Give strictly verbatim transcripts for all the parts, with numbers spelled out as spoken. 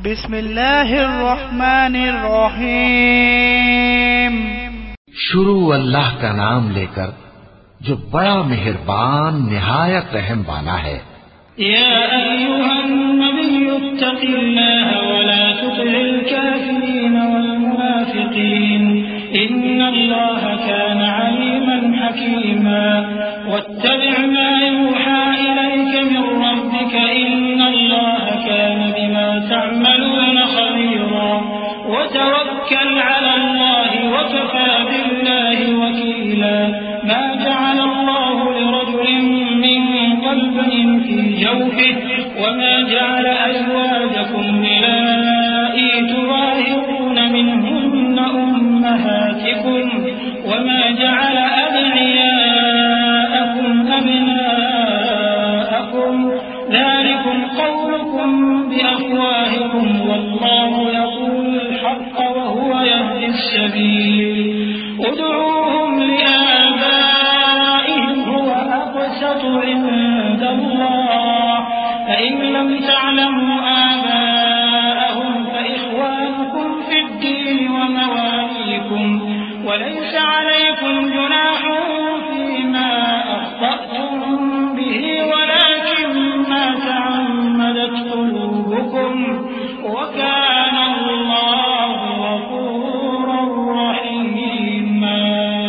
بسم اللہ الرحمن الرحیم۔ شروع اللہ کا نام لے کر جو بڑا مہربان نہایت رحم والا ہے۔ یا ایھا النبی اتق اللہ ولا تطع الکافرین والمنافقین ان اللہ كان علیما حکیما واتبع ما یوحى الیک من ربک ان اللہ كان بما تعملون خبیرا وتوکل علی اللہ وکفى باللہ وکیلا ما جعل الله لرجل من قلبين في جوفه وما جعل أزواجكم اللائي تظاهرون منهن أمهاتكم وما جعل أدعياءكم أبناءكم ذلكم قولكم بأفواهكم والله يقول الحق وهو يهدي السبيل ادعوهم لآبائهم هو أقسط عند الله فإن لم تعلموا آباءهم فإخوانكم في الدين ومواليكم وليس عليكم جناح فيما أخطأتم به ولكن ما تعمدت قلوبكم وكان الله غفورا رحيما۔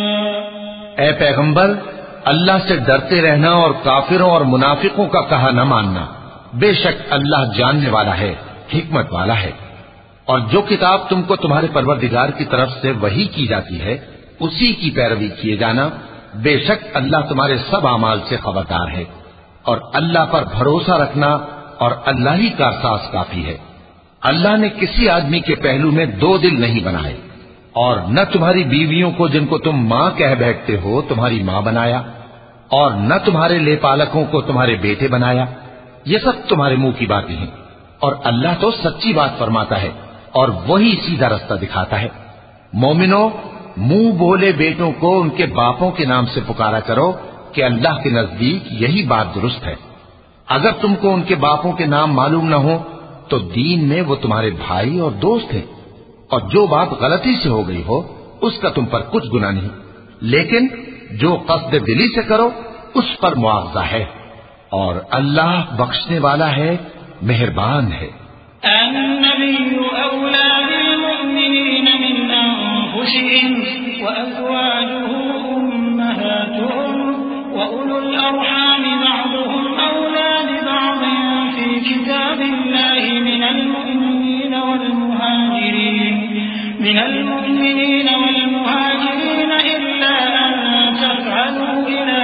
اے پیغمبر، اللہ سے ڈرتے رہنا اور کافروں اور منافقوں کا کہا نہ ماننا۔ بے شک اللہ جاننے والا ہے، حکمت والا ہے۔ اور جو کتاب تم کو تمہارے پروردگار کی طرف سے وحی کی جاتی ہے اسی کی پیروی کیے جانا۔ بے شک اللہ تمہارے سب اعمال سے خبردار ہے۔ اور اللہ پر بھروسہ رکھنا اور اللہ ہی کا احساس کافی ہے۔ اللہ نے کسی آدمی کے پہلو میں دو دل نہیں بنائے، اور نہ تمہاری بیویوں کو جن کو تم ماں کہہ بیٹھتے ہو تمہاری ماں بنایا، اور نہ تمہارے لے پالکوں کو تمہارے بیٹے بنایا۔ یہ سب تمہارے منہ کی باتیں ہیں، اور اللہ تو سچی بات فرماتا ہے اور وہی سیدھا رستہ دکھاتا ہے۔ مومنو، منہ بولے بیٹوں کو ان کے باپوں کے نام سے پکارا کرو کہ اللہ کے نزدیک یہی بات درست ہے۔ اگر تم کو ان کے باپوں کے نام معلوم نہ ہو تو دین میں وہ تمہارے بھائی اور دوست ہیں، اور جو بات غلطی سے ہو گئی ہو اس کا تم پر کچھ گناہ نہیں، لیکن جو قصد دلی سے کرو اس پر معاوضہ ہے، اور اللہ بخشنے والا ہے، مہربان ہے۔ النبي أولى بالمؤمنين من أنفسهم وأزواجه أمهاتهم وأولو الأرحام بعضهم أولى ببعض في كتاب الله من المؤمنين والمهاجرين من المؤمنين والمهاجرين إلا أن تفعلوا إلى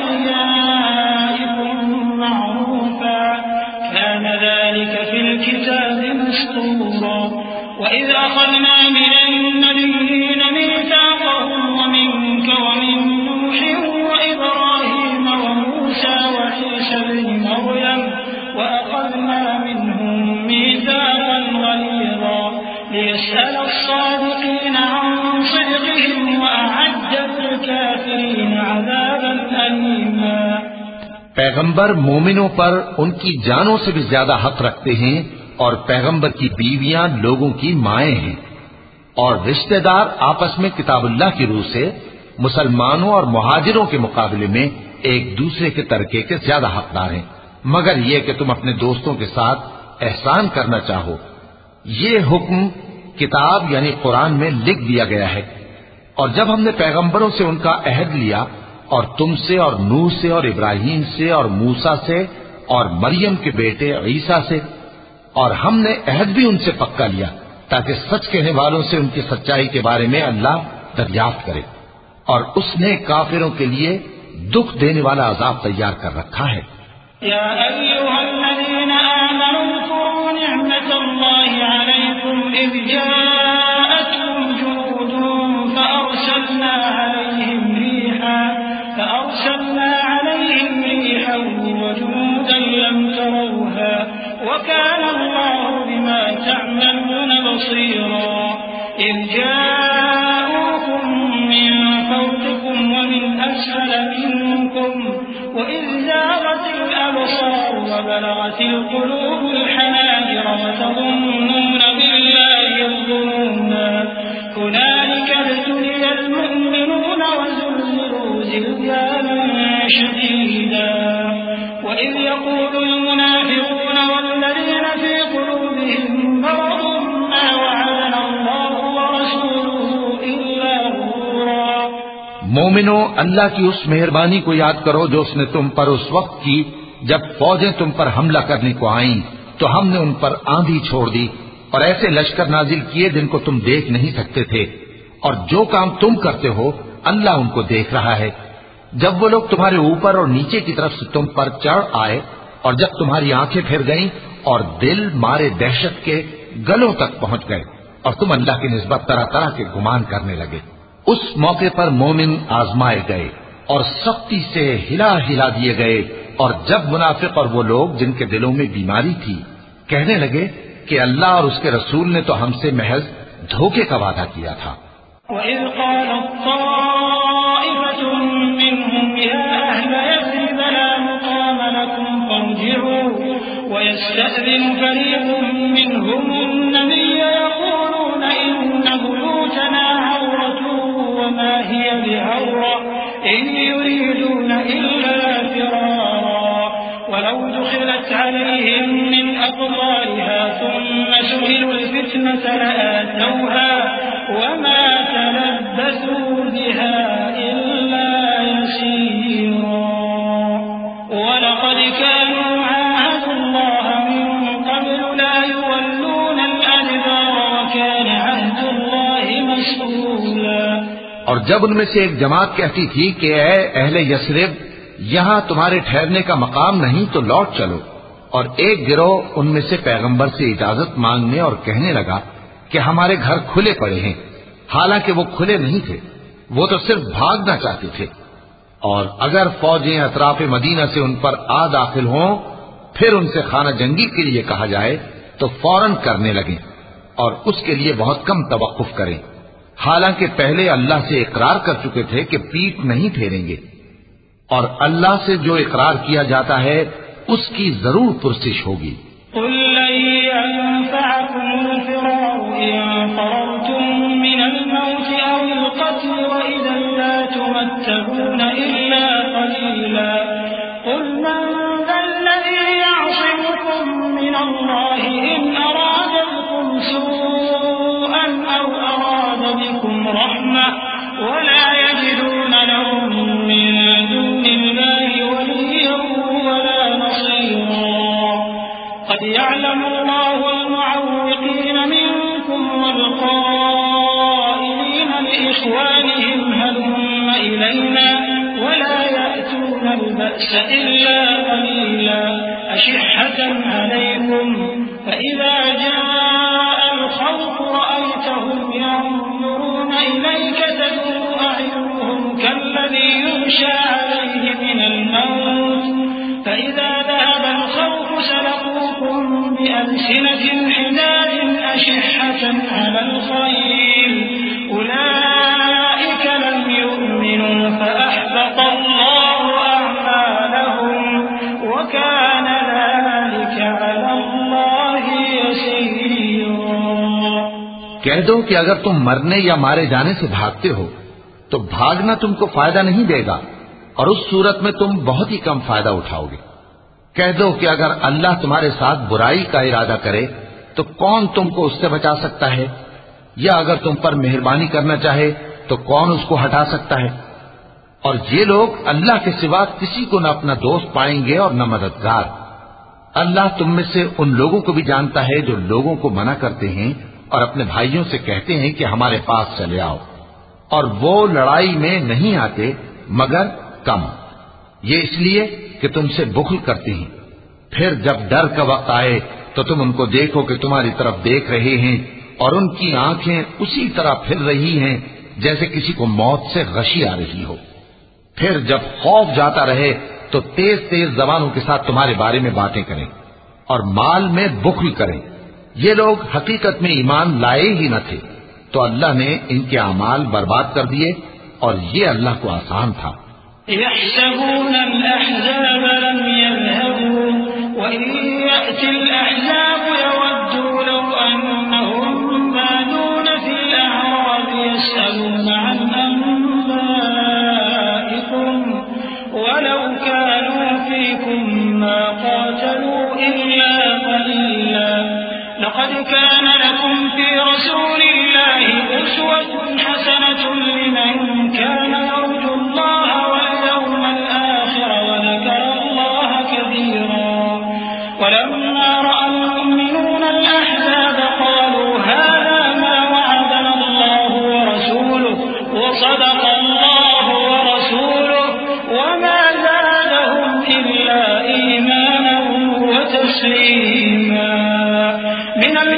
أوليائكم معروفا كان ذلك في الكتاب مسطورا وإذ أخذنا من النبيين ميثاقهم ومنك ومن نوح وإبراهيم وموسى وعيسى بن مريم وأخذنا منهم ميثاقا غليظا ليسأل الصادقين عن صدقهم وأعد للكافرين عذابا أليما۔ پیغمبر مومنوں پر ان کی جانوں سے بھی زیادہ حق رکھتے ہیں، اور پیغمبر کی بیویاں لوگوں کی مائیں ہیں، اور رشتہ دار آپس میں کتاب اللہ کی روح سے مسلمانوں اور مہاجروں کے مقابلے میں ایک دوسرے کے ترکے کے زیادہ حقدار ہیں، مگر یہ کہ تم اپنے دوستوں کے ساتھ احسان کرنا چاہو۔ یہ حکم کتاب یعنی قرآن میں لکھ دیا گیا ہے۔ اور جب ہم نے پیغمبروں سے ان کا عہد لیا، اور تم سے اور نوح سے اور ابراہیم سے اور موسیٰ سے اور مریم کے بیٹے عیسیٰ سے، اور ہم نے عہد بھی ان سے پکا لیا تاکہ سچ کہنے والوں سے ان کی سچائی کے بارے میں اللہ دریافت کرے، اور اس نے کافروں کے لیے دکھ دینے والا عذاب تیار کر رکھا ہے۔ یا ایھا الذین آمنوا اذکروا نعمت اللہ علیکم اذ جاءتکم جنود فأرسلنا علیہم ریحا فأرسلنا علیہم ریحا وجنودا لم تروها وكان الله بما تعملون بصيرا إذ جاءوكم من فوقكم ومن أسفل منكم وإذ زاغت الأبصار وبلغت القلوب الحناجر وتظنون مومنو، اللہ کی اس مہربانی کو یاد کرو جو اس نے تم پر اس وقت کی جب فوجیں تم پر حملہ کرنے کو آئیں تو ہم نے ان پر آندھی چھوڑ دی اور ایسے لشکر نازل کیے جن کو تم دیکھ نہیں سکتے تھے، اور جو کام تم کرتے ہو اللہ ان کو دیکھ رہا ہے۔ جب وہ لوگ تمہارے اوپر اور نیچے کی طرف سے تم پر چڑھ آئے اور جب تمہاری آنکھیں پھر گئیں اور دل مارے دہشت کے گلوں تک پہنچ گئے اور تم اللہ کی نسبت طرح طرح کے گمان کرنے لگے، اس موقع پر مومن آزمائے گئے اور سختی سے ہلا ہلا دیے گئے، اور جب منافق اور وہ لوگ جن کے دلوں میں بیماری تھی کہنے لگے کہ اللہ اور اس کے رسول نے تو ہم سے محض دھوکے کا وعدہ کیا تھا۔ وَإِذْ قَالَتْ طَائِفَةٌ مِّنْهُمْ يَا أَهْلَ يَثْرِبَ لَا مُقَامَ لَكُمْ فَارْجِعُوا وَيَسْتَأْذِنُ فَرِيقٌ مِّنْهُمُ النَّبِيَّ يَقُولُونَ إِنَّ بُيُوتَنَا عَوْرَةٌ وَمَا هِيَ بِعَوْرَةٍ إِن يُرِيدُونَ إِلَّا فِرَارًا وَلَوْ دُخِلَتْ عَلَيْهِم مِّنْ أَقْطَارِهَا ثُمَّ سُئِلُوا الْفِتْنَةَ لَآتَوْهَا وَمَا تَلَبَّثُوا بِهَا إِلَّا يَسِيرًا وَلَقَدْ كَانُوا عَاهَدُوا اللَّهَ مِن قَبْلُ لَا يُوَلُّونَ الْأَدْبَارَ وَكَانَ عَهْدُ اللَّهِ مَسْئُولًا۔ اور جب ان میں سے ایک جماعت کہتی تھی کہ اے اہل یثرب، یہاں تمہارے ٹھہرنے کا مقام نہیں تو لوٹ چلو، اور ایک گروہ ان میں سے پیغمبر سے اجازت مانگنے اور کہنے لگا کہ ہمارے گھر کھلے پڑے ہیں، حالانکہ وہ کھلے نہیں تھے، وہ تو صرف بھاگنا چاہتے تھے، اور اگر فوجیں اطراف مدینہ سے ان پر آ داخل ہوں پھر ان سے خانہ جنگی کے لیے کہا جائے تو فوراً کرنے لگیں اور اس کے لیے بہت کم توقف کریں، حالانکہ پہلے اللہ سے اقرار کر چکے تھے کہ پیٹ نہیں پھیریں گے، اور اللہ سے جو اقرار کیا جاتا ہے اس کی ضرور پرسش ہوگی۔ قُل لَّن يَنفَعَكُمُ الْفِرَارُ إِن فَرَرْتُم مِّنَ الْمَوْتِ أَوِ الْقَتْلِ وَإِذًا لَّا تُمَتَّعُونَ إِلَّا قَلِيلًا قُلْ مَن ذَا الَّذِي يَعْصِمُكُم مِّنَ اللَّهِ إِنْ أَرَادَ بِكُمْ سُوءًا أَوْ أَرَادَ بِكُمْ رَحْمَةً وَلَا يَجِدُونَ لَهُم مِّن دُونِ اللَّهِ وَلِيًّا وَلَا نَصِيرًا قَدْ يَعْلَمُ اللَّهُ الْمُعَوِّقِينَ مِنكُمْ وَالْقَائِلِينَ لِإِخْوَانِهِمْ هَلُمَّ إِلَيْنَا وَلَا يَأْتُونَ الْبَأْسَ إِلَّا قَلِيلًا أَشِحَّةً عَلَيْكُمْ فَإِذَا جَاءَ الْخَوْفُ رَأَيْتَهُمْ يَنظُرُونَ إِلَيْكَ تَدُورُ أَعْيُنُهُمْ كَالَّذِي يُغْشَىٰ عَلَيْهِ مِنَ الْمَوْتِ فَإِذَا ذَهَبَ الْخَوْفُ سَلَقُوكُم بِأَلْسِنَةٍ حِدَادٍ أَشِحَّةً عَلَى الْخَيْرِ أُولَٰئِكَ لَمْ يُؤْمِنُوا فَأَحْبَطَ اللَّهُ أَعْمَالَهُمْ وَكَانَ ذَلِكَ عَلَى اللَّهِ يَسِيرًا۔ کہہ دو کہ اگر تم مرنے یا مارے جانے سے بھاگتے ہو تو بھاگنا تم کو فائدہ نہیں دے گا، اور اس صورت میں تم بہت ہی کم فائدہ اٹھاؤ گے۔ کہہ دو کہ اگر اللہ تمہارے ساتھ برائی کا ارادہ کرے تو کون تم کو اس سے بچا سکتا ہے، یا اگر تم پر مہربانی کرنا چاہے تو کون اس کو ہٹا سکتا ہے؟ اور یہ لوگ اللہ کے سوا کسی کو نہ اپنا دوست پائیں گے اور نہ مددگار۔ اللہ تم میں سے ان لوگوں کو بھی جانتا ہے جو لوگوں کو منع کرتے ہیں اور اپنے بھائیوں سے کہتے ہیں کہ ہمارے پاس چلے آؤ، اور وہ لڑائی میں نہیں آتے مگر کم، یہ اس لیے کہ تم سے بخل کرتے ہیں۔ پھر جب ڈر کا وقت آئے تو تم ان کو دیکھو کہ تمہاری طرف دیکھ رہے ہیں اور ان کی آنکھیں اسی طرح پھر رہی ہیں جیسے کسی کو موت سے غشی آ رہی ہو۔ پھر جب خوف جاتا رہے تو تیز تیز زبانوں کے ساتھ تمہارے بارے میں باتیں کریں اور مال میں بخل کریں۔ یہ لوگ حقیقت میں ایمان لائے ہی نہ تھے، تو اللہ نے ان کے اعمال برباد کر دیے، اور یہ اللہ کو آسان تھا۔ يحسبون الأحزاب لم يذهبوا وإن يأتي الأحزاب يودوا لو أنهم بادون في الأعراب يسألون عن أنبائكم ولو كانوا فيكم ما قاتلوا إلا قليلا لقد كان لكم في رسول الله أسوة حسنة لمن كان يرجو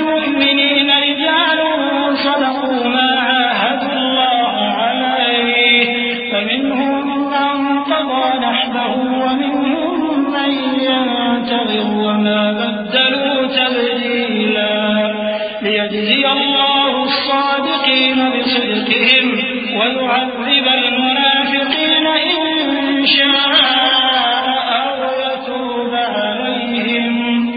المؤمنين رجال صدقوا ما عاهدوا الله عليه فمنهم من قضى نحبه ومنهم من ينتظر وما بدلوا تبديلا ليجزي الله الصادقين بصدقهم ويعذب المنافقين إن شاء أو يتوب عليهم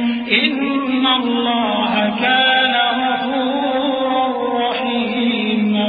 إن الله كان غفورا رحيما۔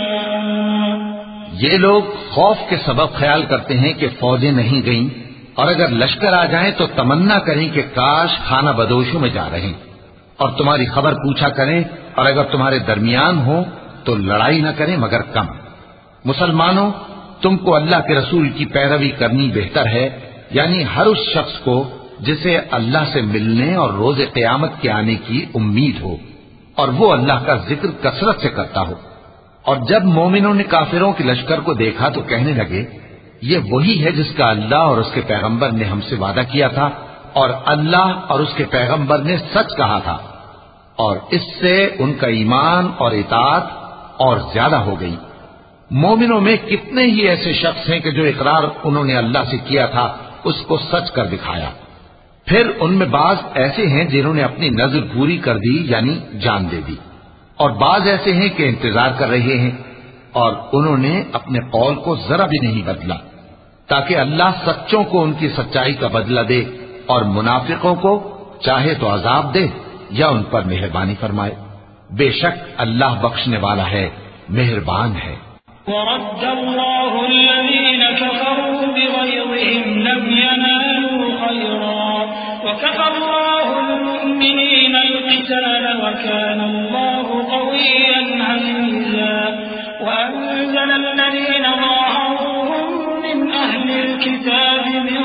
یہ لوگ خوف کے سبب خیال کرتے ہیں کہ فوجیں نہیں گئیں، اور اگر لشکر آ جائیں تو تمنا کریں کہ کاش خانہ بدوشوں میں جا رہے، اور تمہاری خبر پوچھا کریں، اور اگر تمہارے درمیان ہو تو لڑائی نہ کریں مگر کم۔ مسلمانوں، تم کو اللہ کے رسول کی پیروی کرنی بہتر ہے، یعنی ہر اس شخص کو جسے اللہ سے ملنے اور روز قیامت کے آنے کی امید ہو، اور وہ اللہ کا ذکر کثرت سے کرتا ہو۔ اور جب مومنوں نے کافروں کے لشکر کو دیکھا تو کہنے لگے، یہ وہی ہے جس کا اللہ اور اس کے پیغمبر نے ہم سے وعدہ کیا تھا، اور اللہ اور اس کے پیغمبر نے سچ کہا تھا، اور اس سے ان کا ایمان اور اطاعت اور زیادہ ہو گئی۔ مومنوں میں کتنے ہی ایسے شخص ہیں کہ جو اقرار انہوں نے اللہ سے کیا تھا اس کو سچ کر دکھایا، پھر ان میں بعض ایسے ہیں جنہوں نے اپنی نظر پوری کر دی یعنی جان دے دی، اور بعض ایسے ہیں کہ انتظار کر رہے ہیں، اور انہوں نے اپنے قول کو ذرا بھی نہیں بدلا، تاکہ اللہ سچوں کو ان کی سچائی کا بدلہ دے اور منافقوں کو چاہے تو عذاب دے یا ان پر مہربانی فرمائے۔ بے شک اللہ بخشنے والا ہے، مہربان ہے۔ ورد الله الذين كفروا بغيظهم لم ينالوا خيرا وكفى الله المؤمنين القتال وكان الله قويا عزيزا وأنزل الذين ظاهروهم من أهل الكتاب من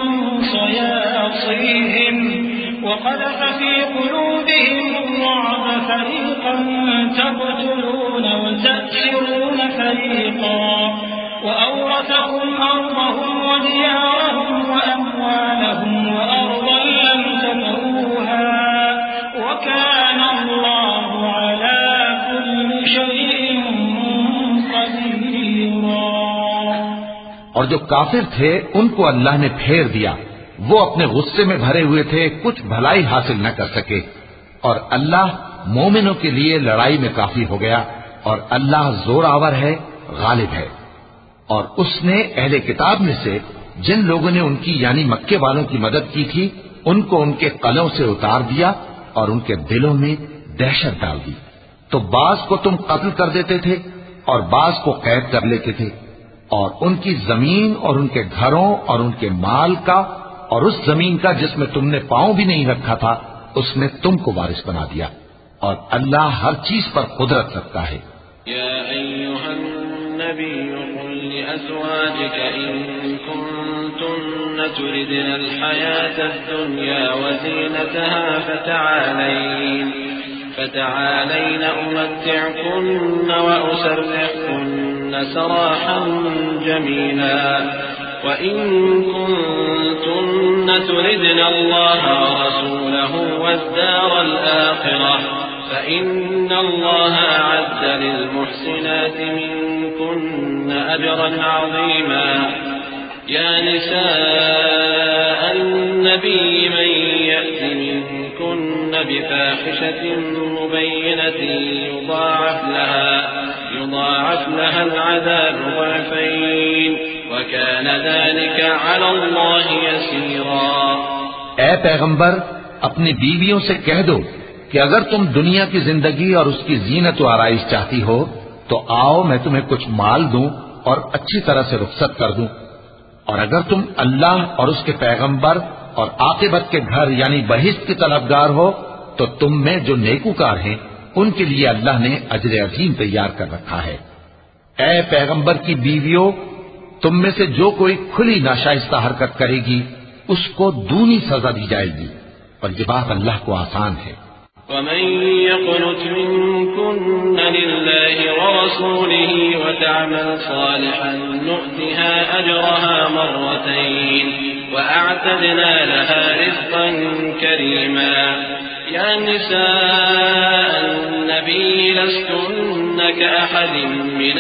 صياصيهم وقذف في قلوبهم الرعب فريقا تقتلون وتأسرون فريقا وأورثكم أرضهم وديارهم وأموالهم وأرضا لم تطئوها وكان الله على كل شيء قديرا۔ اور جو کافر تھے ان کو اللہ نے پھیر دیا، وہ اپنے غصے میں بھرے ہوئے تھے، کچھ بھلائی حاصل نہ کر سکے، اور اللہ مومنوں کے لیے لڑائی میں کافی ہو گیا، اور اللہ زور آور ہے، غالب ہے۔ اور اس نے اہل کتاب میں سے جن لوگوں نے ان کی یعنی مکے والوں کی مدد کی تھی ان کو ان کے قلعوں سے اتار دیا اور ان کے دلوں میں دہشت ڈال دی، تو بعض کو تم قتل کر دیتے تھے اور بعض کو قید کر لیتے تھے، اور ان کی زمین اور ان کے گھروں اور ان کے مال کا اور اس زمین کا جس میں تم نے پاؤں بھی نہیں رکھا تھا اس نے تم کو وارث بنا دیا، اور اللہ ہر چیز پر قدرت رکھتا ہے۔ یا ایھا النبی قل لأزواجک ان کنتن تردن الحیاة الدنیا وزینتها فتعالین فتعالین امتعکن واسرحکن سراحا جمیلا وإن كنتن تردن الله ورسوله والدار الآخرة فإن الله أعد للمحسنات منكن أجرا عظيما يا نساء النبي من يأت منكن بفاحشة مبينة يضاعف لها يضاعف لها العذاب ضعفين وَكَانَ ذَلِكَ عَلَى اللَّهِ يَسِيرًا۔ اے پیغمبر، اپنی بیویوں سے کہہ دو کہ اگر تم دنیا کی زندگی اور اس کی زینت و آرائش چاہتی ہو تو آؤ میں تمہیں کچھ مال دوں اور اچھی طرح سے رخصت کر دوں، اور اگر تم اللہ اور اس کے پیغمبر اور عاقبت کے گھر یعنی بہشت کی طلبگار ہو تو تم میں جو نیکوکار ہیں ان کے لیے اللہ نے اجر عظیم تیار کر رکھا ہے۔ اے پیغمبر کی بیویوں، تم میں سے جو کوئی کھلی ناشائستہ حرکت کرے گی اس کو دونی سزا دی جائے گی، اور یہ بات اللہ کو آسان ہے۔ ومن يقنت منكن لله ورسوله وتعمل صالحا نؤتها أجرها مرتين وأعتدنا لها رزقا كريما يا نساء النبي لستن كأحد من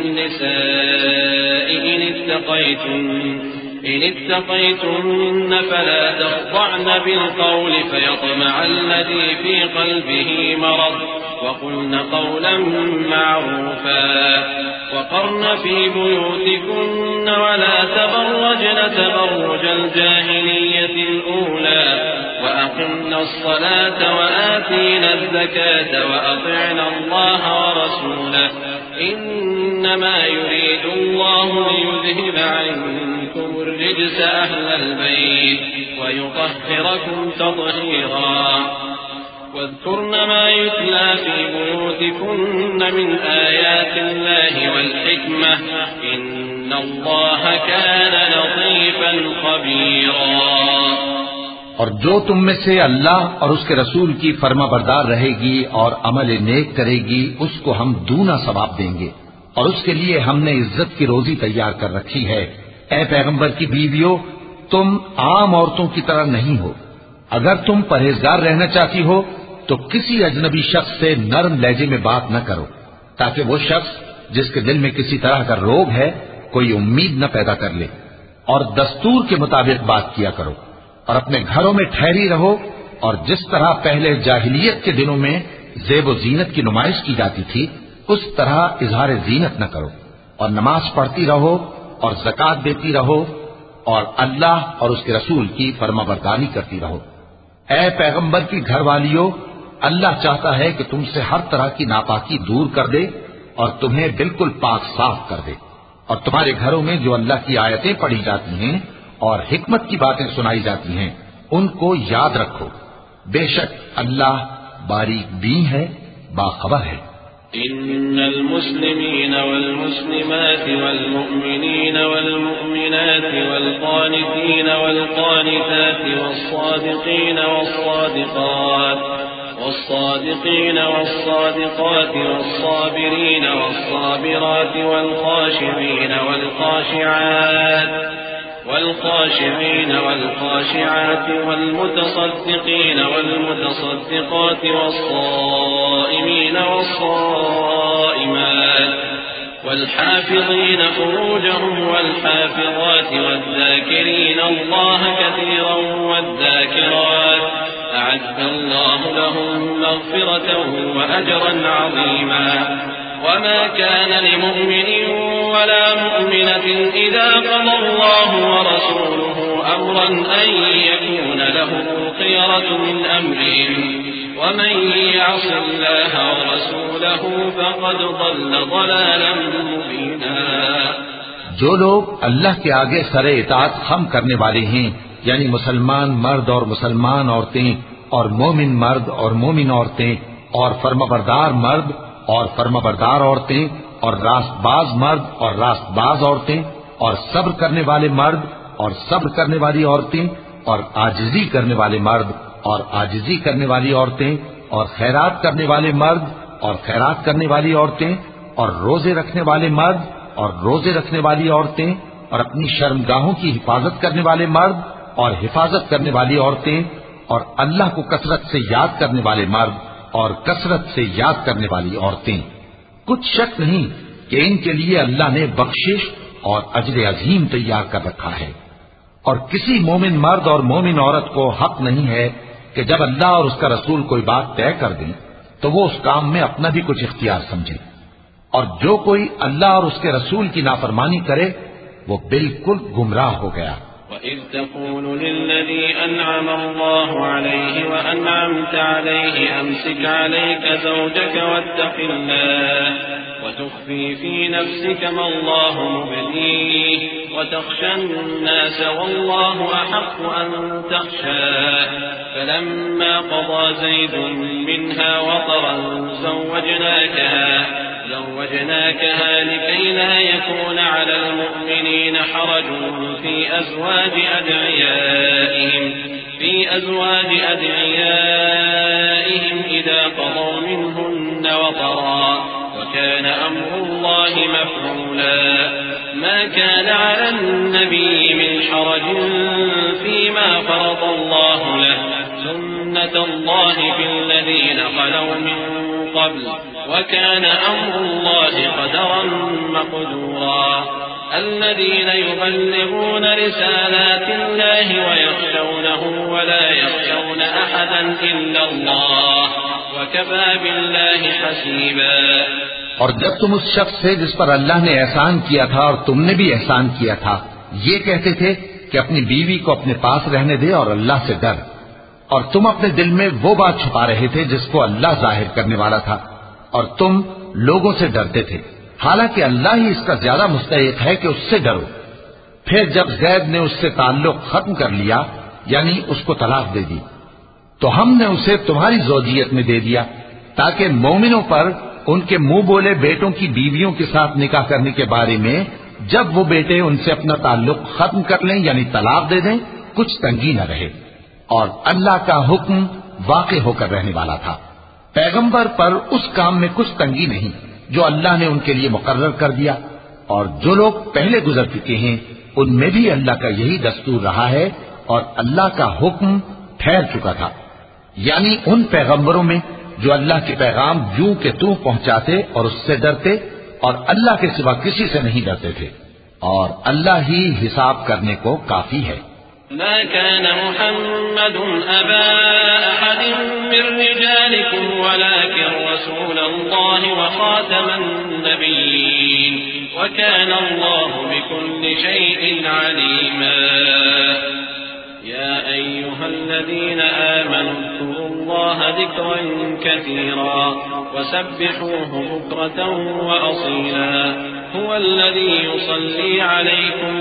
النساء إن اتقيتن إن اتقيتن فلا تخضعن بالقول فيطمع الذي في قلبه مرض وقلن قولا معروفا وقرن في بيوتكن ولا تبرجن تبرج الجاهلية الأولى وأقمنا الصلاة وآتينا الزكاة وأطعنا الله ورسوله إنما يريد الله ليذهب عنكم الرجس أهل البيت ويطهركم تطهيرا واذكرن ما يتلى في بيوتكن من آيات الله والحكمة إن الله كان لطيفا خبيرا. اور جو تم میں سے اللہ اور اس کے رسول کی فرما بردار رہے گی اور عمل نیک کرے گی اس کو ہم دونا ثواب دیں گے اور اس کے لیے ہم نے عزت کی روزی تیار کر رکھی ہے. اے پیغمبر کی بیویوں تم عام عورتوں کی طرح نہیں ہو. اگر تم پرہیزگار رہنا چاہتی ہو تو کسی اجنبی شخص سے نرم لہجے میں بات نہ کرو تاکہ وہ شخص جس کے دل میں کسی طرح کا روگ ہے کوئی امید نہ پیدا کر لے. اور دستور کے مطابق بات کیا کرو اور اپنے گھروں میں ٹھہری رہو اور جس طرح پہلے جاہلیت کے دنوں میں زیب و زینت کی نمائش کی جاتی تھی اس طرح اظہار زینت نہ کرو اور نماز پڑھتی رہو اور زکوٰۃ دیتی رہو اور اللہ اور اس کے رسول کی فرما برداری کرتی رہو. اے پیغمبر کی گھر والیوں اللہ چاہتا ہے کہ تم سے ہر طرح کی ناپاکی دور کر دے اور تمہیں بالکل پاک صاف کر دے اور تمہارے گھروں میں جو اللہ کی آیتیں پڑھی جاتی ہیں اور حکمت کی باتیں سنائی جاتی ہیں ان کو یاد رکھو. بے شک اللہ باریک بین ہے باخبر ہے. إن المسلمين والمسلمات والمؤمنين والمؤمنات والقانتين والقانتات والصادقين والصادقات والصادقين والصادقات والصابرين والصابرات والخاشعين والخاشعات والخاشعين والخاشعات والمتصدقين والمتصدقات والصائمين والصائمات والحافظين فروجهم والحافظات والذاكرين الله كثيرا والذاكرات أعد الله لهم مغفرة وأجرا عظيما. وما كان لمؤمن ولا مؤمنة إذا قضى الله ورسوله أمرا أن يكون لهم الخيرة من أمرهم ومن يعص الله ورسوله فقد ضل ضلالا مبينا. جو لوگ اللہ کے آگے سر اطاعت خم کرنے والے ہیں یعنی مسلمان مرد اور مسلمان عورتیں اور مومن مرد اور مومن عورتیں اور فرمانبردار مرد اور فرمانبردار عورتیں اور راست باز مرد اور راست باز عورتیں اور صبر کرنے والے مرد اور صبر کرنے والی عورتیں اور عاجزی کرنے والے مرد اور عاجزی کرنے والی عورتیں اور خیرات کرنے والے مرد اور خیرات کرنے والی عورتیں اور روزے رکھنے والے مرد اور روزے رکھنے والی عورتیں اور اپنی شرمگاہوں کی حفاظت کرنے والے مرد اور حفاظت کرنے والی عورتیں اور اللہ کو کثرت سے یاد کرنے والے مرد اور کثرت سے یاد کرنے والی عورتیں. کچھ شک نہیں کہ ان کے لیے اللہ نے بخشش اور اجر عظیم تیار کر رکھا ہے. اور کسی مومن مرد اور مومن عورت کو حق نہیں ہے کہ جب اللہ اور اس کا رسول کوئی بات طے کر دیں تو وہ اس کام میں اپنا بھی کچھ اختیار سمجھے. اور جو کوئی اللہ اور اس کے رسول کی نافرمانی کرے وہ بالکل گمراہ ہو گیا. وَإِذْ تَقُولُ لِلَّذِي أَنْعَمَ اللَّهُ عَلَيْهِ وَأَنْعَمْتَ عَلَيْهِ أَمْسِكْ عَلَيْكَ زَوْجَكَ وَاتَّقِ اللَّهَ وَتُخْفِي فِي نَفْسِكَ مَا اللَّهُ مُبْدِيهِ وَتَخْشَى النَّاسَ وَاللَّهُ أَحَقُّ أَن تَخْشَاهُ فَلَمَّا قَضَى زَيْدٌ مِنْهَا وَطَرًا زَوَّجْنَاكَهَا زوجناكها لكي لا يكون على المؤمنين حرج في أزواج أدعيائهم في أزواج أدعيائهم إذا قضوا منهن وطرا وكان أمر الله مفعولا. ما كان على النبي من حرج فيما فرض الله له سنة سنة الله في الذين خلوا من قبل وكان أمر الله قدرا مقدورا الذين يبلغون رسالات الله ويخشونه ولا يخشون أحدا إلا الله وكفى بالله حسيبا. اور جب تم اس شخص سے جس پر اللہ نے احسان کیا تھا اور تم نے بھی احسان کیا تھا یہ کہتے تھے کہ اپنی بیوی کو اپنے پاس رہنے دے اور اللہ سے ڈر، اور تم اپنے دل میں وہ بات چھپا رہے تھے جس کو اللہ ظاہر کرنے والا تھا، اور تم لوگوں سے ڈرتے تھے، حالانکہ اللہ ہی اس کا زیادہ مستحق ہے کہ اس سے ڈرو. پھر جب زید نے اس سے تعلق ختم کر لیا یعنی اس کو طلاق دے دی تو ہم نے اسے تمہاری زوجیت میں دے دیا تاکہ مومنوں پر ان کے منہ بولے بیٹوں کی بیویوں کے ساتھ نکاح کرنے کے بارے میں جب وہ بیٹے ان سے اپنا تعلق ختم کر لیں یعنی طلاق دے دیں کچھ تنگی نہ رہے. اور اللہ کا حکم واقع ہو کر رہنے والا تھا. پیغمبر پر اس کام میں کچھ تنگی نہیں جو اللہ نے ان کے لیے مقرر کر دیا، اور جو لوگ پہلے گزر چکے ہیں ان میں بھی اللہ کا یہی دستور رہا ہے، اور اللہ کا حکم ٹھہر چکا تھا. یعنی ان پیغمبروں میں جو اللہ کے پیغام یوں کہ توں پہنچاتے اور اس سے ڈرتے اور اللہ کے سوا کسی سے نہیں ڈرتے تھے، اور اللہ ہی حساب کرنے کو کافی ہے. ما كان محمد أبا أحد من رجالكم ولكن رسول الله وخاتم النبيين وكان الله بكل شيء عليما. يا أيها الذين آمنوا اذكروا الله ذكرا كثيرا وسبحوه بكرة وأصيلا هو الذي يصلي عليكم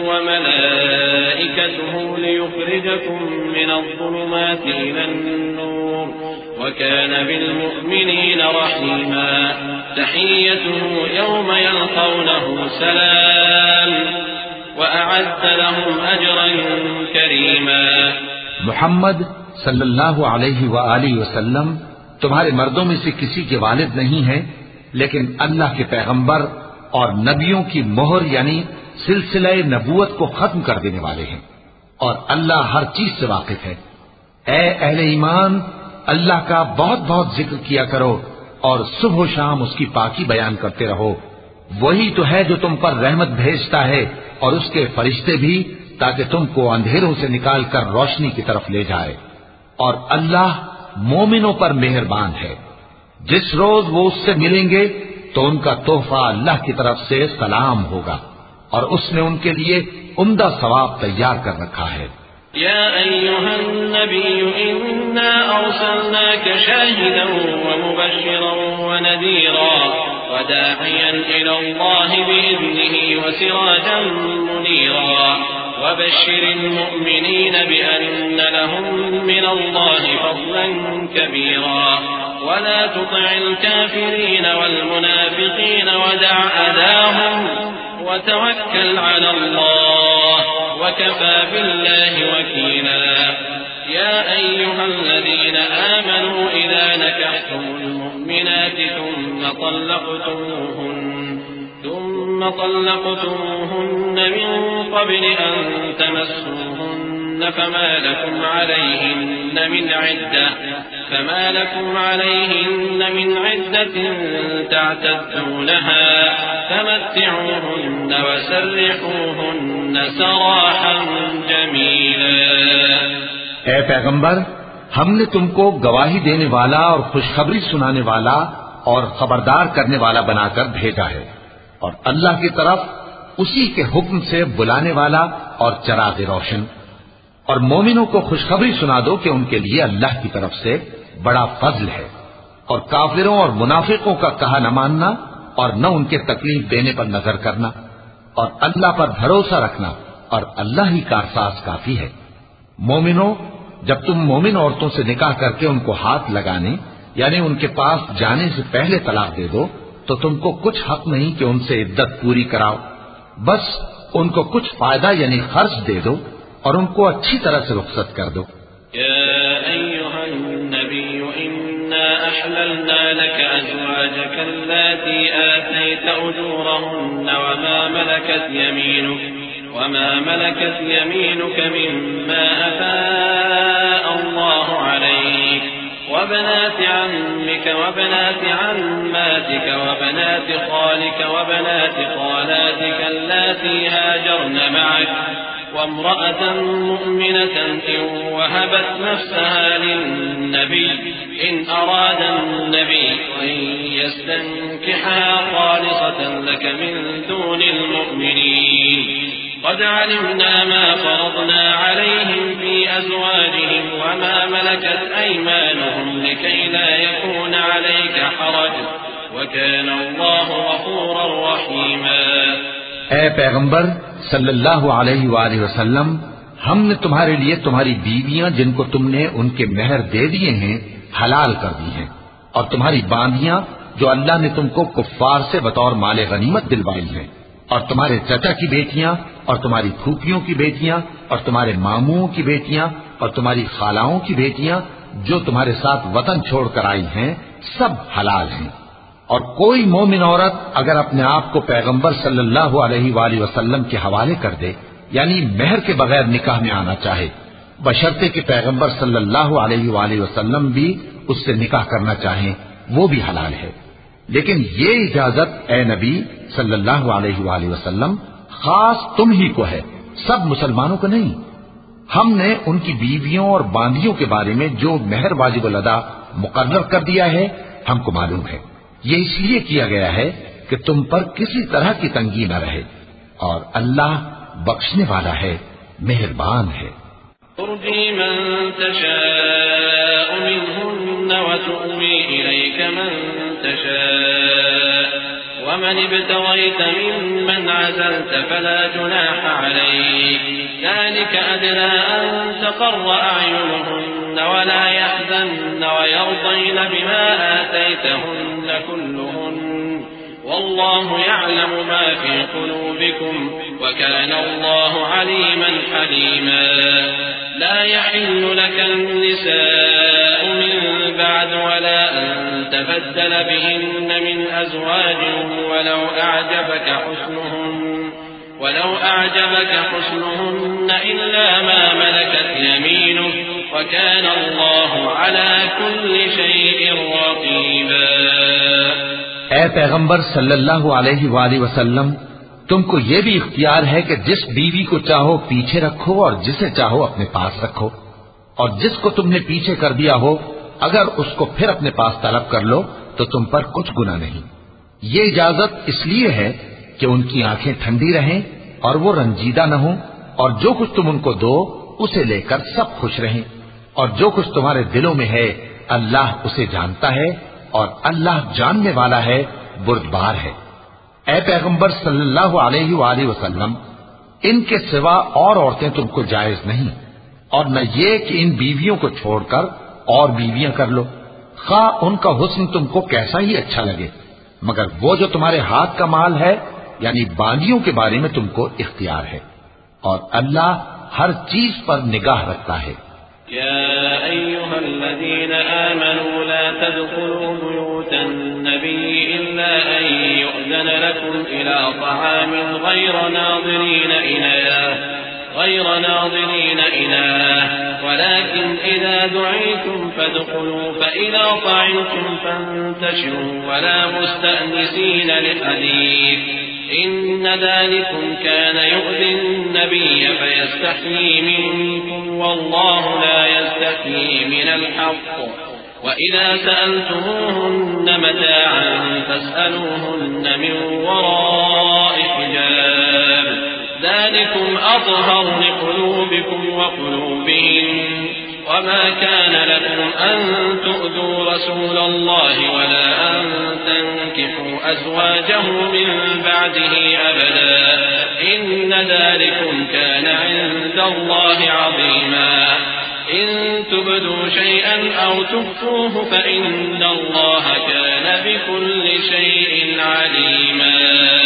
وملائكته ليخرجكم من الظلمات إلى النور وكان بالمؤمنين رحيما. تحيته يوم يلقونه سلام وأعد لهم أجرا كريما. محمد صلی اللہ علیہ وآلہ وسلم تمہارے مردوں میں سے کسی کے والد نہیں ہیں، لیکن اللہ کے پیغمبر اور نبیوں کی مہر یعنی سلسلہ نبوت کو ختم کر دینے والے ہیں، اور اللہ ہر چیز سے واقف ہے. اے اہل ایمان، اللہ کا بہت بہت ذکر کیا کرو اور صبح و شام اس کی پاکی بیان کرتے رہو. وہی تو ہے جو تم پر رحمت بھیجتا ہے اور اس کے فرشتے بھی، تاکہ تم کو اندھیروں سے نکال کر روشنی کی طرف لے جائے. اور اللہ مومنوں پر مہربان ہے. جس روز وہ اس سے ملیں گے تو ان کا تحفہ اللہ کی طرف سے سلام ہوگا، اور اس نے ان کے لیے عمدہ ثواب تیار کر رکھا ہے. يا أيها النبي إنا أرسلناك شاهدا ومبشرا ونذيرا وداعيا إلى الله بإذنه وسراجا منيرا وبشر المؤمنين بأن لهم من الله فضلا كبيرا ولا تطع الكافرين والمنافقين ودع أذاهم وتوكل على الله وكفى بالله وكيلا. يا أيها الذين آمنوا إذا نكحتم المؤمنات ثم طلقتموهن ثم طلقتموهن من قبل أن تمسوهن فما لكم عليهن من عدة فما لكم عليهن من عدة تعتدونها فمتعوهن وسرحوهن سراحا جميلا. اے پیغمبر، ہم نے تم کو گواہی دینے والا اور خوشخبری سنانے والا اور خبردار کرنے والا بنا کر بھیجا ہے، اور اللہ کی طرف اسی کے حکم سے بلانے والا اور چراغ روشن. اور مومنوں کو خوشخبری سنا دو کہ ان کے لیے اللہ کی طرف سے بڑا فضل ہے، اور کافروں اور منافقوں کا کہا نہ ماننا اور نہ ان کے تکلیف دینے پر نظر کرنا، اور اللہ پر بھروسہ رکھنا، اور اللہ ہی کارساز کافی ہے. مومنوں، جب تم مومن عورتوں سے نکاح کر کے ان کو ہاتھ لگانے یعنی ان کے پاس جانے سے پہلے طلاق دے دو تو تم کو کچھ حق نہیں کہ ان سے عدت پوری کراؤ، بس ان کو کچھ فائدہ یعنی خرچ دے دو اور ان کو اچھی طرح سے رخصت کر دو. يا أيها النبي إنا أحللنا لك أزواجك اللاتي آتيت أجورهن وما ملكت يمينك وما ملكت يمينك مما أفاء الله عليك وبنات عمك وبنات عماتك وبنات خالك وبنات خالاتك اللاتي هاجرن معك وامرأة مؤمنة إن وهبت نفسها للنبي إن أراد النبي أن يستنكحها خالصة لك من دون المؤمنين قد علمنا ما فرضنا عليهم في أزواجهم وما ملكت أيمانهم لكي لا يكون عليك حرج وكان الله غفورا رحيما. اے پیغمبر صلی اللہ علیہ وآلہ وسلم، ہم نے تمہارے لیے تمہاری بیویاں جن کو تم نے ان کے مہر دے دیے ہیں حلال کر دی ہیں، اور تمہاری باندیاں جو اللہ نے تم کو کفار سے بطور مال غنیمت دلوائی ہیں، اور تمہارے چچا کی بیٹیاں اور تمہاری پھوپھیوں کی بیٹیاں اور تمہارے ماموں کی بیٹیاں اور تمہاری خالاؤں کی بیٹیاں جو تمہارے ساتھ وطن چھوڑ کر آئی ہیں سب حلال ہیں. اور کوئی مومن عورت اگر اپنے آپ کو پیغمبر صلی اللہ علیہ وآلہ وسلم کے حوالے کر دے یعنی مہر کے بغیر نکاح میں آنا چاہے، بشرطے کہ پیغمبر صلی اللہ علیہ وآلہ وسلم بھی اس سے نکاح کرنا چاہیں، وہ بھی حلال ہے. لیکن یہ اجازت اے نبی صلی اللہ علیہ وآلہ وسلم خاص تم ہی کو ہے، سب مسلمانوں کو نہیں. ہم نے ان کی بیویوں اور باندیوں کے بارے میں جو مہر واجب الادا مقرر کر دیا ہے ہم کو معلوم ہے. یہ اس لیے کیا گیا ہے کہ تم پر کسی طرح کی تنگی نہ رہے، اور اللہ بخشنے والا ہے، مہربان ہے. ترجي من تشاء منهن وتؤوي إليك من تشاء ومن ابتغيت ممن عزلت فلا جناح عليك ذلك أدنى أن تقر أعينهن ولا يحزن ويرضين بما آتيتهن كلهن والله يعلم ما في قلوبكم وكان الله عليما حليما. لا يحل لك النساء من بعد ولا أن تبدل بهن من أزواج ولو أعجبك حسنهن ولو أعجبك حسنهن إلا ما ملكت يمينك وكان الله على كل شيء رقيبا. اے پیغمبر صلی اللہ علیہ وآلہ وسلم، تم کو یہ بھی اختیار ہے کہ جس بیوی کو چاہو پیچھے رکھو اور جسے چاہو اپنے پاس رکھو، اور جس کو تم نے پیچھے کر دیا ہو اگر اس کو پھر اپنے پاس طلب کر لو تو تم پر کچھ گناہ نہیں. یہ اجازت اس لیے ہے کہ ان کی آنکھیں ٹھنڈی رہیں اور وہ رنجیدہ نہ ہوں، اور جو کچھ تم ان کو دو اسے لے کر سب خوش رہیں، اور جو کچھ تمہارے دلوں میں ہے اللہ اسے جانتا ہے، اور اللہ جاننے والا ہے، بردبار ہے. اے پیغمبر صلی اللہ علیہ وآلہ وسلم، ان کے سوا اور عورتیں تم کو جائز نہیں، اور نہ یہ کہ ان بیویوں کو چھوڑ کر اور بیویاں کر لو، خواہ ان کا حسن تم کو کیسا ہی اچھا لگے، مگر وہ جو تمہارے ہاتھ کا مال ہے یعنی باندیوں کے بارے میں تم کو اختیار ہے، اور اللہ ہر چیز پر نگاہ رکھتا ہے. يا أيها الذين آمنوا لا تدخلوا بيوت النبي إلا أن يؤذن لكم إلى طعام غير ناظرين إناه غير ناظرين إناه ولكن إذا دعيتم فادخلوا فإذا طعمتم فانتشروا ولا مستأنسين لحديث إن ذلكم كان يؤذي النبي فيستحيي منكم والله لا يستحيي من الحق وإذا سألتموهن متاعا فاسألوهن من وراء حجاب ذلكم أطهر لقلوبكم وقلوبهم وما كان لكم أن تؤذوا رسول الله ولا أن تنكحوا أزواجه من بعده أبدا إن ذلكم كان عند الله عظيما إن تبدوا شيئا أو تخفوه فإن الله كان بكل شيء عليما.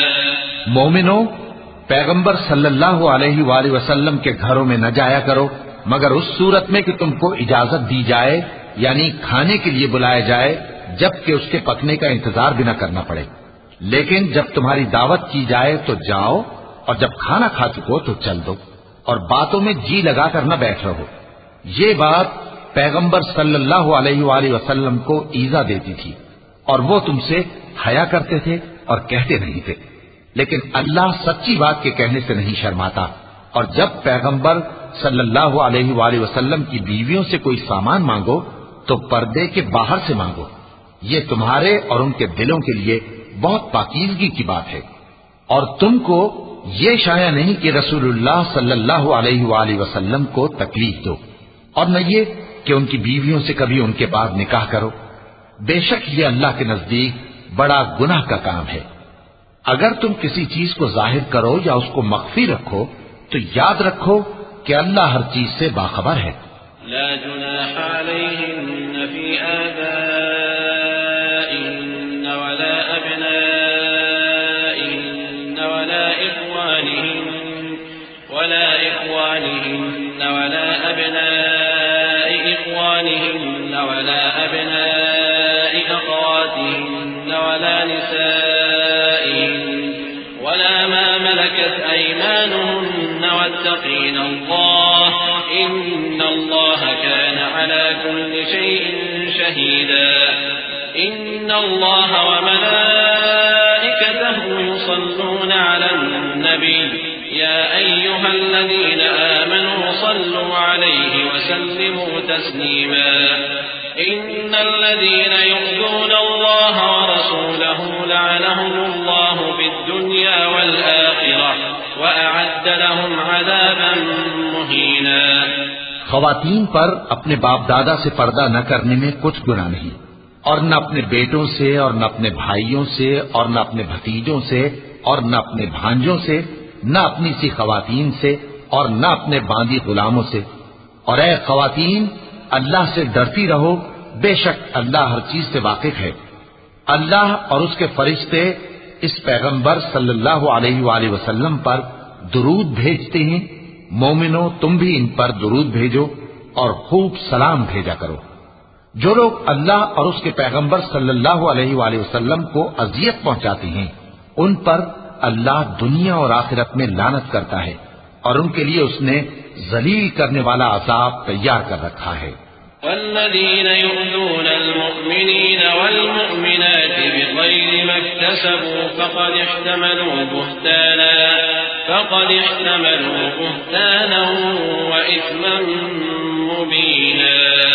مومنو، پیغمبر صلی اللہ علیہ وآلہ وسلم کے گھروں میں نہ جایا کرو مگر اس صورت میں کہ تم کو اجازت دی جائے، یعنی کھانے کے لیے بلایا جائے جبکہ اس کے پکنے کا انتظار بھی نہ کرنا پڑے. لیکن جب تمہاری دعوت کی جائے تو جاؤ اور جب کھانا کھا چکو تو چل دو اور باتوں میں جی لگا کر نہ بیٹھ رہو۔ یہ بات پیغمبر صلی اللہ علیہ وآلہ وسلم کو ایذا دیتی تھی اور وہ تم سے حیا کرتے تھے اور کہتے نہیں تھے، لیکن اللہ سچی بات کے کہنے سے نہیں شرماتا، اور جب پیغمبر صلی اللہ علیہ وآلہ وسلم کی بیویوں سے کوئی سامان مانگو تو پردے کے باہر سے مانگو، یہ تمہارے اور ان کے دلوں کے لیے بہت پاکیزگی کی بات ہے۔ اور تم کو یہ شایع نہیں کہ رسول اللہ صلی اللہ علیہ وآلہ وسلم کو تکلیف دو، اور نہ یہ کہ ان کی بیویوں سے کبھی ان کے بعد نکاح کرو، بے شک یہ اللہ کے نزدیک بڑا گناہ کا کام ہے۔ اگر تم کسی چیز کو ظاہر کرو یا اس کو مخفی رکھو تو یاد رکھو کہ اللہ ہر چیز سے باخبر ہے۔ لا جناح عليهن في آبائهن ولا أبنائهن ولا إخوانهن ولا إخوانهن ولا أبناء إخوانهن ولا أبناء أخواتهن ولا نسائهن ولا ما ملكت أيمانهن واتقين الله إن الله كان على كل شيء شهيدا إن الله وملائكته يصلون على النبي يا أيها الذين آمنوا صلوا عليه وسلموا تسليما إن الذين يؤذون الله ورسوله لعنهم الله في الدنيا والآخرة وأعد لهم عذابا مهينا۔ خواتین پر اپنے باپ دادا سے پردہ نہ کرنے میں کچھ گناہ نہیں، اور نہ اپنے بیٹوں سے اور نہ اپنے بھائیوں سے اور نہ اپنے بھتیجوں سے اور نہ اپنے بھانجوں سے، نہ اپنی سی خواتین سے اور نہ اپنے باندی غلاموں سے۔ اور اے خواتین، اللہ سے ڈرتی رہو، بے شک اللہ ہر چیز سے واقف ہے۔ اللہ اور اس کے فرشتے اس پیغمبر صلی اللہ علیہ وآلہ وسلم پر درود بھیجتے ہیں، مومنو تم بھی ان پر درود بھیجو اور خوب سلام بھیجا کرو۔ جو لوگ اللہ اور اس کے پیغمبر صلی اللہ علیہ وآلہ وسلم کو اذیت پہنچاتے ہیں ان پر اللہ دنیا اور آخرت میں لعنت کرتا ہے، اور ان کے لیے اس نے ذلیل کرنے والا عذاب تیار کر رکھا ہے۔ والذين يؤذون المؤمنين والمؤمنات بغير ما اكتسبوا فقد احتملوا بهتانا فقد احتملوا بهتانا وإثما مبينا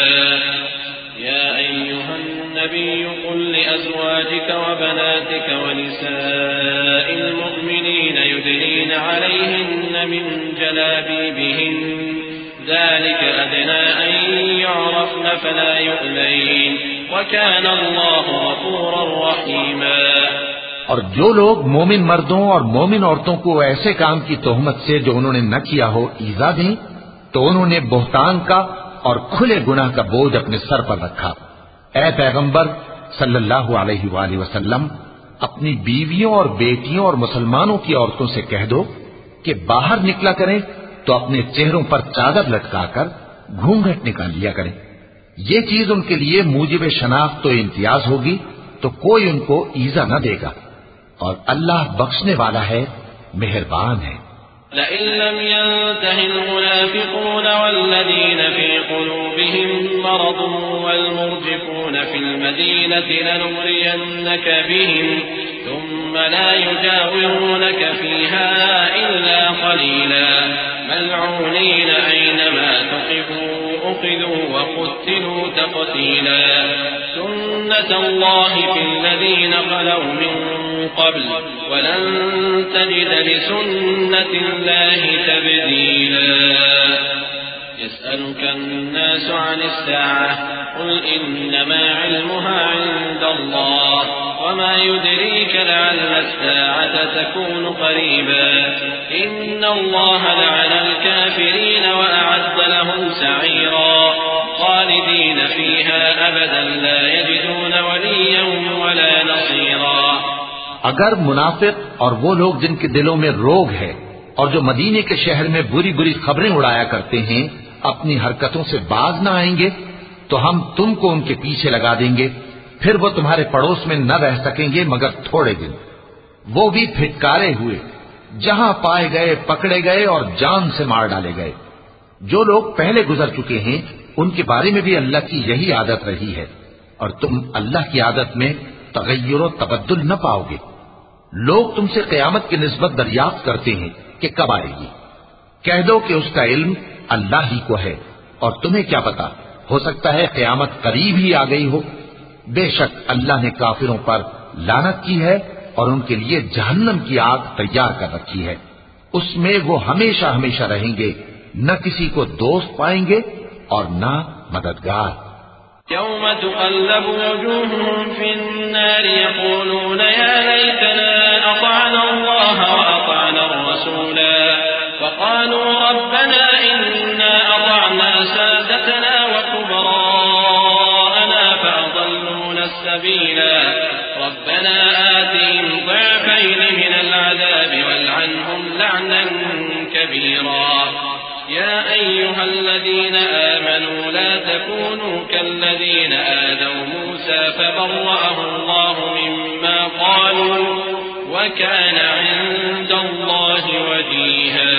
يا أيها النبي قل لأزواجك وبناتك ونساء المؤمنين يدنين عليهن من جلابيبهن ذلك أدنى أن يعرفن فلا يؤذين وكان الله غفورا رحيما۔ اور جو لوگ مومن مردوں اور مومن عورتوں کو ایسے کام کی تہمت سے جو انہوں نے نہ کیا ہو ایذا دیں تو انہوں نے بہتان کا اور کھلے گناہ کا بوجھ اپنے سر پر رکھا۔ اے پیغمبر صلی اللہ علیہ وآلہ وسلم، اپنی بیویوں اور بیٹیوں اور مسلمانوں کی عورتوں سے کہہ دو کہ باہر نکلا کریں تو اپنے چہروں پر چادر لٹکا کر گھونگھٹ نکال لیا کریں، یہ چیز ان کے لیے موجب شناخت و امتیاز ہوگی تو کوئی ان کو ایذا نہ دے گا، اور اللہ بخشنے والا ہے، مہربان ہے۔ لئن لم ينته المنافقون والذين في قلوبهم مرض والمرجفون في المدينة لنغرينك بهم ثم لا يجاورونك فيها إلا قليلا ملعونين أينما تقفوا أخذوا وقتلوا تقتيلا سنة الله في الذين خلوا من قبل ولن تجد لسنة الله تبديلا يسألك الناس عن الساعة قل إنما علمها عند الله وما يدريك لعل الساعة تكون قريبا إن الله لعن الكافرين وأعد لهم سعيرا خالدين فيها أبدا لا يجدون وليا ولا نصيرا۔ اگر منافق اور وہ لوگ جن کے دلوں میں روگ ہے اور جو مدینے کے شہر میں بری بری خبریں اڑایا کرتے ہیں اپنی حرکتوں سے باز نہ آئیں گے تو ہم تم کو ان کے پیچھے لگا دیں گے، پھر وہ تمہارے پڑوس میں نہ رہ سکیں گے مگر تھوڑے دن، وہ بھی پھٹکارے ہوئے جہاں پائے گئے پکڑے گئے اور جان سے مار ڈالے گئے۔ جو لوگ پہلے گزر چکے ہیں ان کے بارے میں بھی اللہ کی یہی عادت رہی ہے، اور تم اللہ کی عادت میں تغیر و تبدل نہ پاؤ گے۔ لوگ تم سے قیامت کی نسبت دریافت کرتے ہیں کہ کب آئے گی، کہہ دو کہ اس کا علم اللہ ہی کو ہے، اور تمہیں کیا پتا، ہو سکتا ہے قیامت قریب ہی آ گئی ہو۔ بے شک اللہ نے کافروں پر لعنت کی ہے اور ان کے لیے جہنم کی آگ تیار کر رکھی ہے، اس میں وہ ہمیشہ ہمیشہ رہیں گے، نہ کسی کو دوست پائیں گے اور نہ مددگار۔ يوم تقلب وجوههم في النار يقولون يا ليتنا أطعنا الله وأطعنا الرسولا وقالوا ربنا إنا أطعنا سادتنا وكبراءنا فأضلونا السبيلا ربنا آتهم ضعفين من العذاب والعنهم لعنا كبيرا يا أيها الذين آمنوا لا تكونوا كالذين آذوا موسى فبرأه الله مما قالوا وكان عند الله وجيها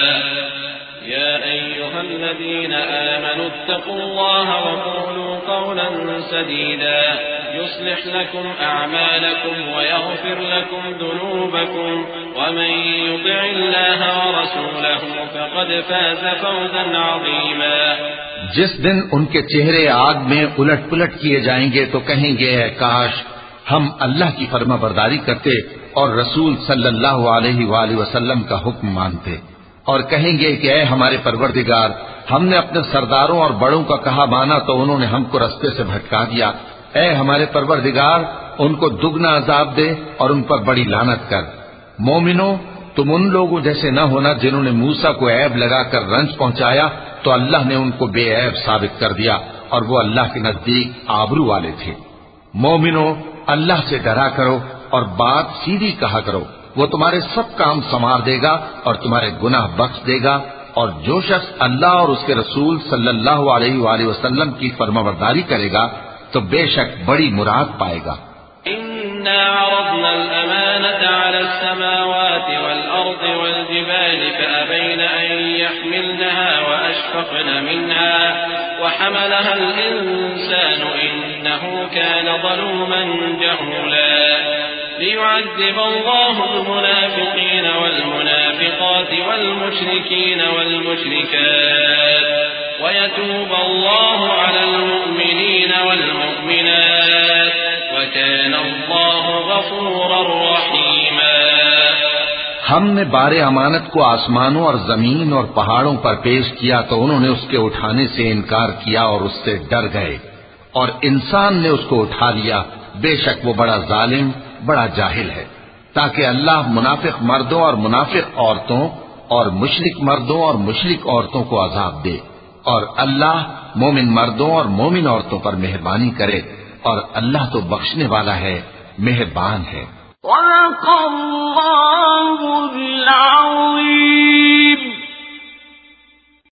يا أيها الذين آمنوا اتقوا الله وقولوا قولا سديدا يصلح لكم أعمالكم ويغفر لكم ذنوبكم ومن يطع الله ورسوله فقد فاز فوزا عظيما۔ جس دن ان کے چہرے آگ میں الٹ پلٹ کیے جائیں گے تو کہیں گے اے کاش ہم اللہ کی فرما برداری کرتے اور رسول صلی اللہ علیہ وآلہ وسلم کا حکم مانتے، اور کہیں گے کہ اے ہمارے پروردگار، ہم نے اپنے سرداروں اور بڑوں کا کہا مانا تو انہوں نے ہم کو رستے سے بھٹکا دیا۔ اے ہمارے پروردگار، ان کو دگنا عذاب دے اور ان پر بڑی لعنت کر۔ مومنو، تم ان لوگوں جیسے نہ ہونا جنہوں نے موسیٰ کو عیب لگا کر رنج پہنچایا تو اللہ نے ان کو بے عیب ثابت کر دیا اور وہ اللہ کے نزدیک آبرو والے تھے۔ مومنو، اللہ سے ڈرا کرو اور بات سیدھی کہا کرو، وہ تمہارے سب کام سنوار دے گا اور تمہارے گناہ بخش دے گا، اور جو شخص اللہ اور اس کے رسول صلی اللہ علیہ وآلہ وسلم کی فرمانبرداری کرے گا تو بے شک بڑی مراد پائے گا۔ إنا عرضنا الأمانة على السماوات والأرض والجبال فأبين أن يحملنها وأشفقن منها وحملها الإنسان إنه كان ظلوما جهولا ليعذب الله المنافقين والمنافقات والمشركين والمشركات ويتوب الله على المؤمنين والمؤمنات وكان الله غفورا رحيما۔ ہم نے بار امانت کو آسمانوں اور زمین اور پہاڑوں پر پیش کیا تو انہوں نے اس کے اٹھانے سے انکار کیا اور اس سے ڈر گئے، اور انسان نے اس کو اٹھا لیا، بے شک وہ بڑا ظالم بڑا جاہل ہے، تاکہ اللہ منافق مردوں اور منافق عورتوں اور مشرک مردوں اور مشرک عورتوں کو عذاب دے، اور اللہ مومن مردوں اور مومن عورتوں پر مہربانی کرے، اور اللہ تو بخشنے والا ہے، مہربان ہے۔ وَلَقَدْ